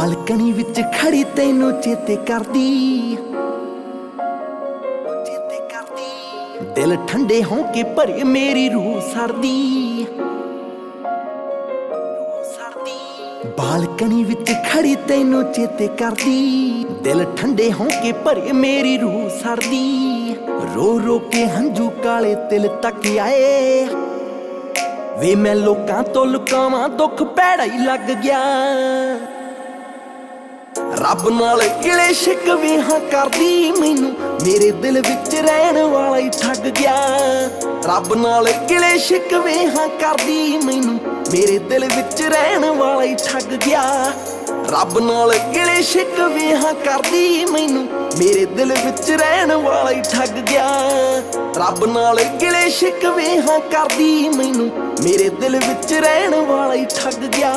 balcony ਵਿੱਚ ਖੜੀ ਤੈਨੂੰ ਚੇਤੇ ਕਰਦੀ ਦਿਲ ਠੰਡੇ ਹੋ ਕੇ ਭਰੇ ਮੇਰੀ ਰੂਹ ਸਰਦੀ ਬਾਲਕਨੀ ਵਿੱਚ ਖੜੀ ਤੈਨੂੰ ਚੇਤੇ ਕਰਦੀ ਦਿਲ ਠੰਡੇ ਹੋ ਕੇ ਭਰੇ ਮੇਰੀ ਰੂਹ ਸਰਦੀ ਰੋ ਰੋ ਕੇ ਹੰਝੂ ਕਾਲੇ ਤਿਲ ਤੱਕ ਆਏ ਵੇ ਮੈਂ ਲੋਕਾਂ ਤੋਂ ਲੁਕਾਵਾਂ ਦੁੱਖ ਭੈੜਾ ਹੀ ਲੱਗ ਗਿਆ ਰੱਬ ਨਾਲ ਗਿਲੇ ਸ਼ਿਕਵੇ ਹਾਂ ਕਰਦੀ ਮੈਨੂੰ ਮੇਰੇ ਦਿਲ ਵਿੱਚ ਰਹਿਣ ਵਾਲਾ ਹੀ ਠੱਗ ਗਿਆ ਰੱਬ ਨਾਲ ਗਿਲੇ ਸ਼ਿਕਵੇ ਹਾਂ ਕਰਦੀ ਮੈਨੂੰ ਮੇਰੇ ਦਿਲ ਵਿੱਚ ਰਹਿਣ ਵਾਲਾ ਹੀ ਠੱਗ ਗਿਆ ਰੱਬ ਨਾਲ ਗਿਲੇ ਸ਼ਿਕਵੇ ਹਾਂ ਕਰਦੀ ਮੈਨੂੰ ਮੇਰੇ ਦਿਲ ਵਿੱਚ ਰਹਿਣ ਵਾਲਾ ਹੀ ਠੱਗ ਗਿਆ ਰੱਬ ਨਾਲ ਗਿਲੇ ਸ਼ਿਕਵੇ ਹਾਂ ਕਰਦੀ ਮੈਨੂੰ ਮੇਰੇ ਦਿਲ ਵਿੱਚ ਰਹਿਣ ਵਾਲਾ ਹੀ ਠੱਗ ਗਿਆ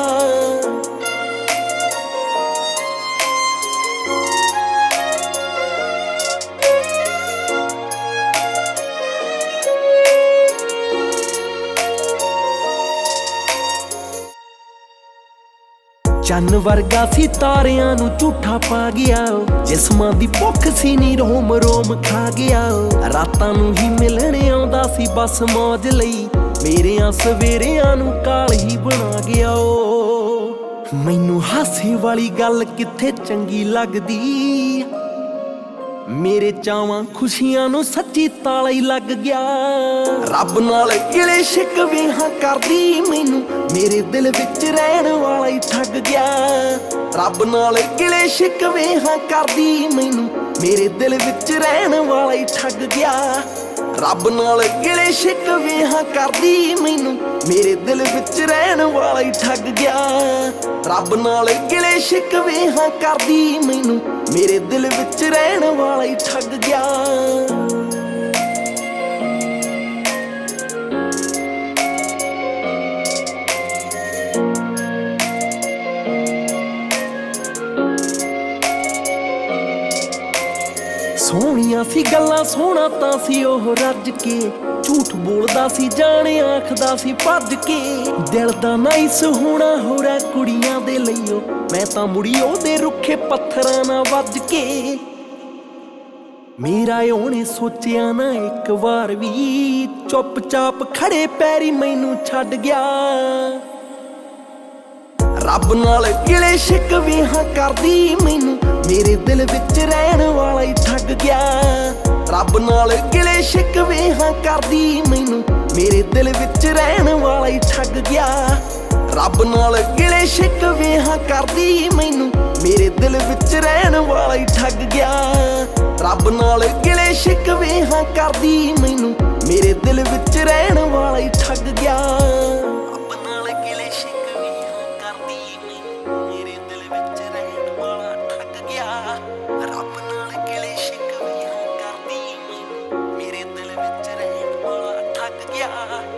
ਚੰਨ ਵਰਗਾ ਸੀ ਤਾਰਿਆਂ ਨੂੰ ਝੂਠਾ ਪਾ ਗਿਆ ਜਿਸਮਾਂ ਦੀ ਭੁੱਖ ਸੀ ਨੀ ਰੋਮ ਰੋਮ ਖਾ ਗਿਆ ਰਾਤਾਂ ਨੂੰ ਹੀ ਮਿਲਣ ਆਉਂਦਾ ਸੀ ਬਸ ਮੌਜ ਲਈ ਮੇਰਿਆਂ ਸਵੇਰਿਆਂ ਨੂੰ ਕਾਲ ਹੀ ਬਣਾ ਗਿਆ ਮੈਨੂੰ ਹਾਸੇ ਵਾਲੀ ਗੱਲ ਕਿੱਥੇ ਚੰਗੀ ਲੱਗਦੀ ਮੇਰੇ ਚਾਵਾਂ ਖੁਸ਼ੀਆਂ ਨੂੰ ਸੱਚੀ ਤਾਲਾ ਹੀ ਲੱਗ ਗਿਆ ਰੱਬ ਨਾਲ ਗਿਲੇ ਸ਼ਿਕਵੇ ਹਾਂ ਕਰਦੀ ਮੈਨੂੰ ਮੇਰੇ ਦਿਲ ਵਿੱਚ ਰਹਿਣ ਵਾਲਾ ਹੀ ਠੱਗ ਗਿਆ ਰੱਬ ਨਾਲ ਗਿਲੇ ਸ਼ਿਕਵੇ ਹਾਂ ਕਰਦੀ ਮੈਨੂੰ ਮੇਰੇ ਦਿਲ ਵਿੱਚ ਰਹਿਣ ਵਾਲਾ ਹੀ ਠੱਗ ਗਿਆ ਰੱਬ ਨਾਲ ਗਿਲੇ ਸ਼ਿਕਵੇ ਹਾਂ ਕਰਦੀ ਮੈਨੂੰ ਮੇਰੇ ਦਿਲ ਵਿੱਚ ਰਹਿਣ ਵਾਲਾ ਹੀ ਠੱਗ ਗਿਆ ਰੱਬ ਨਾਲ ਗਿਲੇ ਸ਼ਿਕਵੇ ਹਾਂ ਕਰਦੀ ਮੈਨੂੰ ਮੇਰੇ ਦਿਲ ਵਿੱਚ ਰਹਿਣ ਵਾਲਾ ਹੀ ਠੱਗ ਗਿਆ ਸੋਹਣੀਆਂ ਸੀ ਗੱਲਾਂ ਸੋਹਣਾ ਤਾਂ ਸੀ ਉਹ ਰੱਜ ਕੇ ਝੂਠ ਬੋਲਦਾ ਸੀ ਜਾਣੇ ਆਖਦਾ ਸੀ ਭੱਜ ਕੇ ਦਿਲ ਦਾ ਨਹੀਂ ਸੋਹਣਾ ਹੋਰਾ ਕੁੜੀਆਂ ਦੇ ਲਈਓ ਮੈਂ ਤਾਂ ਮੁੜੀ ਉਹਦੇ ਰੁੱਖੇ ਪੱਥਰਾਂ ਨਾਲ ਵੱਜ ਕੇ ਮੇਰਾ ਉਹਨੇ ਸੋਚਿਆ ਨਾ ਇੱਕ ਵਾਰ ਵੀ ਚੁੱਪ-ਚਾਪ ਖੜੇ ਪੈਰੀ ਮੈਨੂੰ ਛੱਡ ਗਿਆ ਰੱਬ ਨਾਲ ਗਿਲੇ ਸ਼ਿਕਵੇ ਹਾਂ ਕਰਦੀ ਮੈਨੂੰ ਮੇਰੇ ਦਿਲ ਵਿੱਚ ਰਹਿਣ ਵਾਲਾ ਹੀ ਠੱਗ ਗਿਆ ਰੱਬ ਨਾਲ ਗਿਲੇ ਸ਼ਿਕਵੇ ਹਾਂ ਕਰਦੀ ਮੈਨੂੰ ਮੇਰੇ ਦਿਲ ਵਿੱਚ ਰਹਿਣ ਵਾਲਾ ਹੀ ਠੱਗ ਗਿਆ ਰੱਬ ਨਾਲ ਗਿਲੇ ਸ਼ਿਕਵੇ ਹਾਂ ਕਰਦੀ ਮੈਨੂੰ ਮੇਰੇ ਦਿਲ ਵਿੱਚ ਰਹਿਣ ਵਾਲਾ ਹੀ ਠੱਗ ਗਿਆ ਰੱਬ ਨਾਲ ਗਿਲੇ ਸ਼ਿਕਵੇ ਹਾਂ ਕਰਦੀ ਮੈਨੂੰ ਮੇਰੇ ਦਿਲ ਵਿੱਚ ਰਹਿਣ ਵਾਲਾ ਹੀ ਠੱਗ ਗਿਆ ਰੱਬ ਨਾਲ ਗਿਲੇ ਸ਼ਿਕਵੇ ਹਾਂ ਕਰਦੀ ਮੈਨੂੰ ਮੇਰੇ ਦਿਲ ਵਿੱਚ ਰਹਿਣ ਵਾਲਾ ਠੱਗ ਗਿਆ ਰੱਬ ਨਾਲ ਗਿਲੇ ਸ਼ਿਕਵੇ ਹਾਂ ਕਰਦੀ ਮੈਨੂੰ ਮੇਰੇ ਦਿਲ ਵਿੱਚ ਰਹਿਣ ਵਾਲਾ ਠੱਗ ਗਿਆ